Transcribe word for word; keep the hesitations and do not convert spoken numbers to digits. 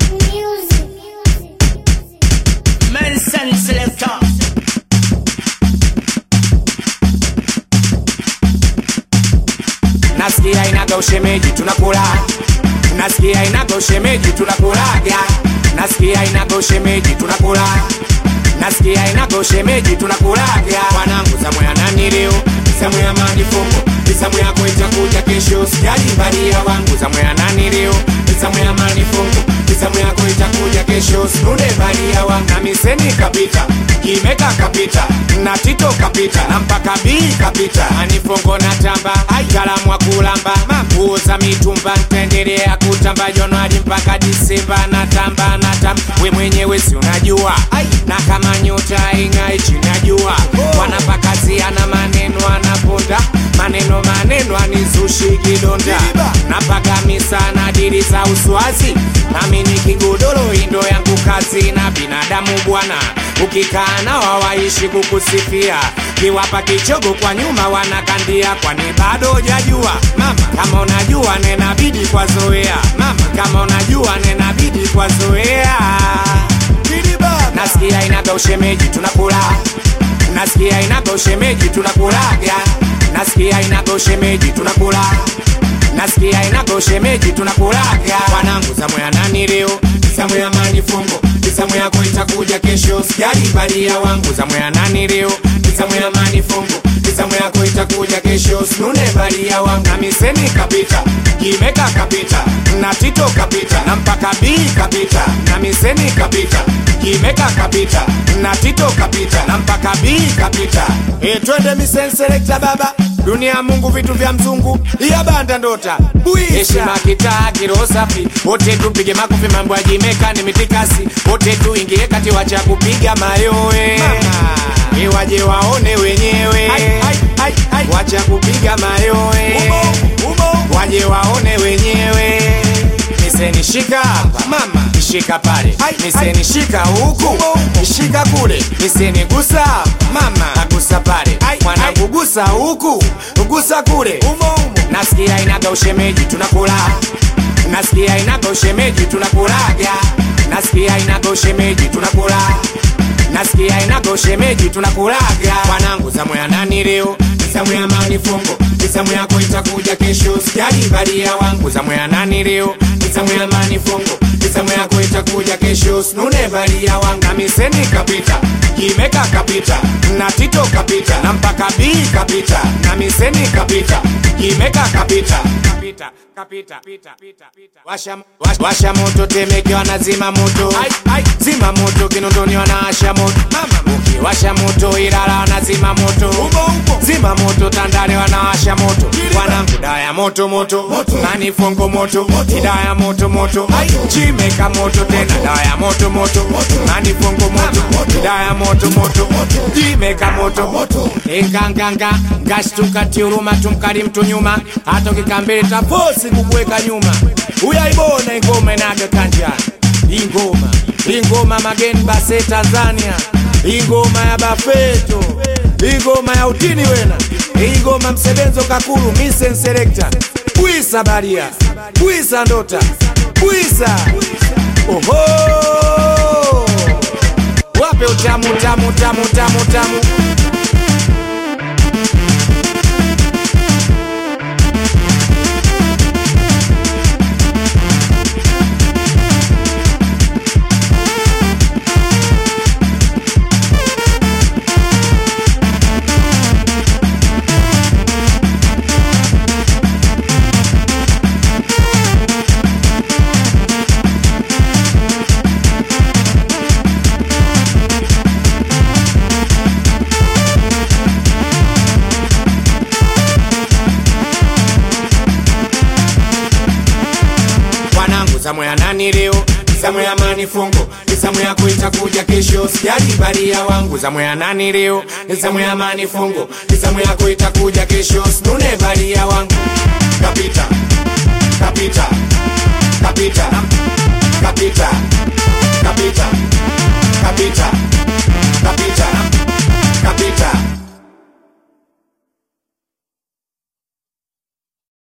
Nelson Selector. Nasikia inaga ushemeji tunakula. Nasikia inaga ushemeji tunakulaga. Nasikia inaga ushemeji tunakula. Nasikia inaga ushemeji tunakulaga. Wanangu zamu ya nani leo? Zamu ya manifungo. Zamu yako itakuja kesho. Sijali baria wangu zamu ya nani leo? Zamu ya manifungo. Zamu yako itakuja kesho. Sunde baria wangu na miseni kapita. Kimeka kapita. Na Tito kapita. Na mpaka bii kapita. Manifungo na tamba. Galamu wa kulamba. Mambuza mitumba. Ntendelea kutamba Januari mpaka Disemba. Na tamba na tamba. We mwenyewe si unajua. Na kama nyota ingai chini ya jua. Wanapakazia na maneno anaponda. Maneno maneno anizushi kidonda. Napaka misa na diri za uswazi. Nami ni kigodoro indo yangu kazi. Na binadamu bwana ukikaa na wawaishi kukusifia. Kiwapa kichogo kwa nyuma wanakandia. Kwani bado hujajua mama? Kama unajua nenabidi kwa zoea mama. Kama unajua nenabidi kwa zoea. Nasikia inaga ushemeji tunakula. Nasikia inaga ushemeji tunakulaga. Nasikia inaga ushemeji tunakula. Nasikia inaga ushemeji tunakulaga. Wanangu zamu ya nani leo? Zamu ya manifungo. Zamu yako itakuja kesho. Sijali baria wangu zamu ya nani leo? Zamu ya manifungo. Zamu yako itakuja kesho. Sunune baria wangu na miseni kapita. Kimeka kapita. Na Tito kapita. Na mpaka bii kapita. Na miseni kapita. Kimeka kapita. Na Tito kapita. Na mpaka bii kapita. E twende miseni selector baba. Dunia Mungu vitu vya mzungu. Iya banda ndota Buisha heshima kitaa kiroho safi. Wote tupige makofi mambo ya Jimeka ni mitikasi. Wote tuingie kati wacha kupiga mayowe. Mama Iwaje waone wenyewe. Ai, ai, ai, ai. Wacha kupiga mayowe. Umo, umo. Waje waone wenyewe. Niseni shika hapa mama. Nishika pale. Niseni shika huku. Nishika kule. Niseni gusa mama. Nagusa pale. Mwana kugusa huku. Ugusa kule. Umo, umo. Nasikia inaga ushemeji tunakula. Nasikia inaga ushemeji tunakulaga. Nasikia inaga ushemeji tunakula. Nasikia inaga ushemeji tunakulaga. Wanangu zamu ya nani leo? Zamu ya manifungo. Zamu yako itakuja kesho. Sijali baria wangu zamu ya nani leo? Zamu ya manifungo. Zamu yako itakuja kesho. Sunune baria wangu na miseni kapita. Kimeka kapita. Na Tito kapita. Na mpaka bii kapita. Na miseni kapita. Kimeka kapita. Kapita, kapita, pita, pita, pita. Washa, washa, washa moto Temeke wanazima moto. Ai, ai. Zima moto Kinondoni wanawasha moto. Mama Muki washa moto Ilala wanazima moto. Umo, umo. Zima moto Tandale wanawasha moto. Wanangu daya moto moto, moto. Manifungo moto, moto. Idaya moto moto. Jimeka moto tena daya moto moto, moto. Manifungo moto, moto. Idaya moto moto, moto. Jimeka moto moto. Enganganga ngashtuka tiuruma tumkali mtu nyuma. Hata ukikambele taposi kukuweka nyuma. Uyaibona ingoma inaga kanja. Ingoma, ingoma mageni base Tanzania. Ingoma ya Bafeto. Ingoma ya utini wena. Ingoma msebenzo kakulu Misen Selector. Buisa baria. Buisa ndota. Buisa. Oho. Wape utamu tamu tamu tamu tamu. Zamu ya nani leo? Zamu ya manifungo. Zamu yako itakuja kesho. Sijali baria wangu zamu ya nani leo? Zamu ya manifungo. Zamu yako itakuja kesho. Sunune baria wangu. Kapita.